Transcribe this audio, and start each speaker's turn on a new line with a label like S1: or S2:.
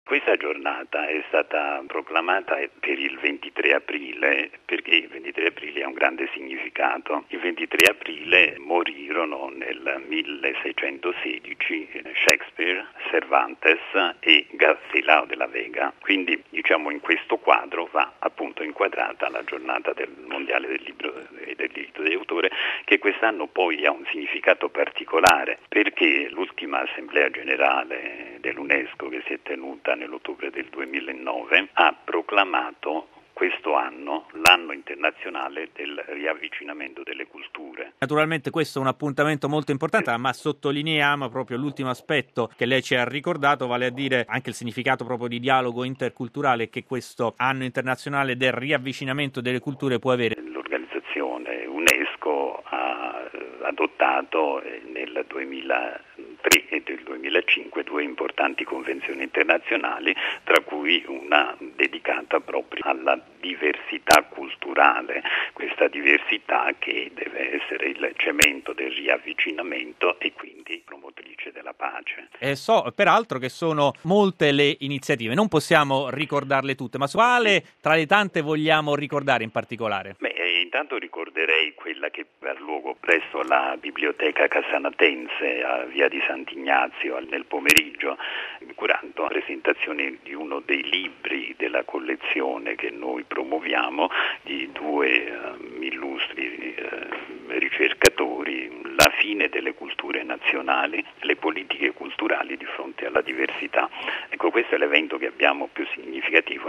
S1: Questa giornata è stata proclamata per il 23 aprile perché il 23 aprile ha un grande significato. Il 23 aprile morirono nel 1616 Shakespeare, Cervantes e Garcilaso de la Vega. Quindi in questo quadro va appunto inquadrata la giornata del mondiale del libro e del diritto di autore, che quest'anno poi ha un significato particolare perché l'ultima assemblea generale dell'UNESCO, che si è tenuta nell'ottobre del 2009, ha proclamato questo anno l'anno internazionale del riavvicinamento delle culture.
S2: Naturalmente questo è un appuntamento molto importante, ma sottolineiamo proprio l'ultimo aspetto che lei ci ha ricordato, vale a dire anche il significato proprio di dialogo interculturale che questo anno internazionale del riavvicinamento delle culture può avere.
S1: L'organizzazione UNESCO ha adottato nel 2003 e del 2005 due importanti convenzioni internazionali, tra cui una dedicata proprio alla diversità culturale, questa diversità che deve essere il cemento del riavvicinamento e quindi promotrice della pace.
S2: So peraltro che sono molte le iniziative, non possiamo ricordarle tutte, ma quale tra le tante vogliamo ricordare in particolare?
S1: Intanto ricorderei quella che ha luogo presso la Biblioteca Casanatense a Via di Sant'Ignazio nel pomeriggio, curando la presentazione di uno dei libri della collezione che noi promuoviamo di due illustri ricercatori, La fine delle culture nazionali, le politiche culturali di fronte alla diversità. Ecco, questo è l'evento che abbiamo più significativo